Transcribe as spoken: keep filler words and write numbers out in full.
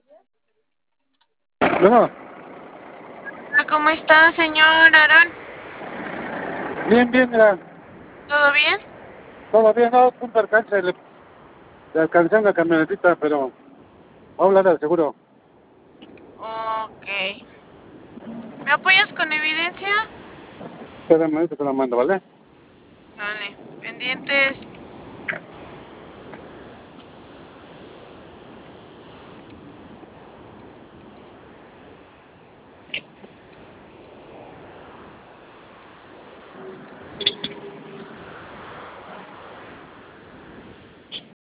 Bueno, ¿Cómo está, señor Aarón? bien, bien, mira, ¿Todo bien? todo bien, no, un percance, le, le alcancé una camionetita, pero va a hablar al seguro. Ok. ¿Me apoyas con evidencia? Espérame, ahorita te lo mando, ¿vale? Vale. Pendientes.